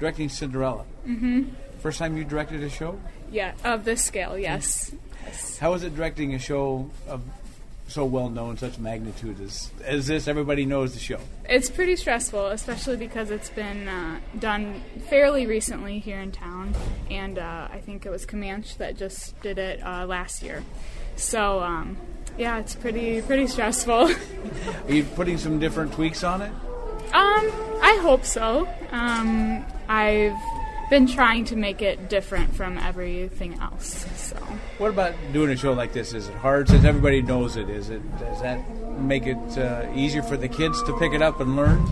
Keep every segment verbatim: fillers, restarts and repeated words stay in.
directing Cinderella. Mm-hmm. First time you directed a show? Yeah, of this scale, yes. yes. How is it directing a show of so well known, such magnitude as as this? Everybody knows the show. It's pretty stressful, especially because it's been uh, done fairly recently here in town, and uh, I think it was Comanche that just did it uh, last year. So, um, yeah, it's pretty pretty stressful. Are you putting some different tweaks on it? Um, I hope so. Um, I've been trying to make it different from everything else. So, what about doing a show like this? Is it hard since everybody knows it? Is it does that make it uh, easier for the kids to pick it up and learn?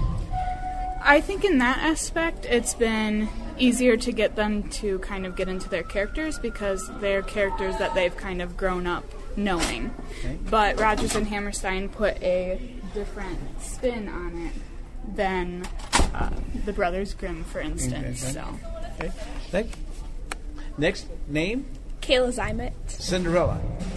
I think in that aspect, it's been easier to get them to kind of get into their characters because they're characters that they've kind of grown up knowing. Okay. But Rodgers and Hammerstein put a different spin on it than uh, the Brothers Grimm, for instance. Okay. So, okay. Thank you. Next name? Kayla Zymet. Cinderella.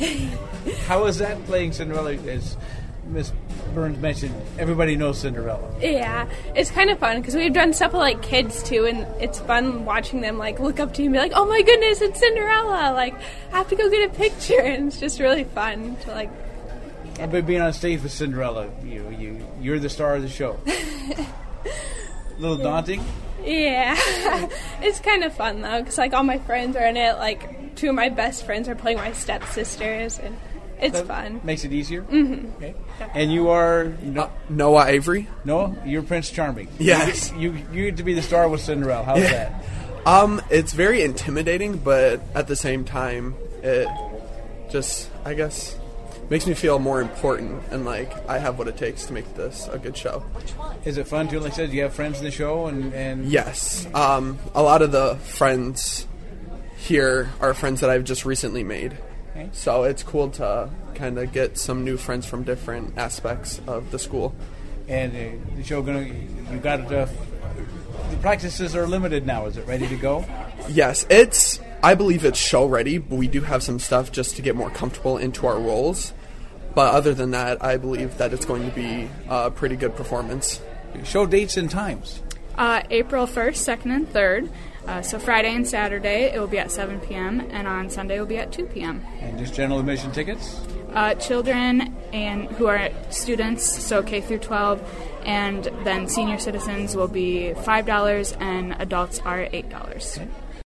How is that playing Cinderella? As Miss Burns mentioned, everybody knows Cinderella. Yeah, it's kind of fun because we've done stuff with like kids too, and it's fun watching them like look up to you and be like, "Oh my goodness, it's Cinderella!" Like, I have to go get a picture, and it's just really fun to like. Yeah. But being on stage with Cinderella, you you you're the star of the show. A little daunting. Yeah, it's kind of fun though because like all my friends are in it. Like two of my best friends are playing my stepsisters, and it's that fun. Makes it easier. Mm-hmm. Okay. And you are no- uh, Noah Avery. Noah, you're Prince Charming. Yes. You you, you get to be the star with Cinderella. How's yeah. that? Um, it's very intimidating, but at the same time, it just I guess makes me feel more important and like I have what it takes to make this a good show. Is it fun too? Like I said, do you have friends in the show? And, and yes, um, a lot of the friends here are friends that I've just recently made. Okay. So it's cool to kind of get some new friends from different aspects of the school. And uh, the show gonna you got uh, the practices are limited now. Is it ready to go? Yes, it's. I believe it's show ready, but we do have some stuff just to get more comfortable into our roles. But other than that, I believe that it's going to be a pretty good performance. Show dates and times. Uh, April first, second, and third. Uh, so Friday and Saturday it will be at seven p.m. and on Sunday it will be at two p.m. And just general admission tickets? Uh, children and who are students, so K through twelve, and then senior citizens will be five dollars and adults are eight dollars. Okay.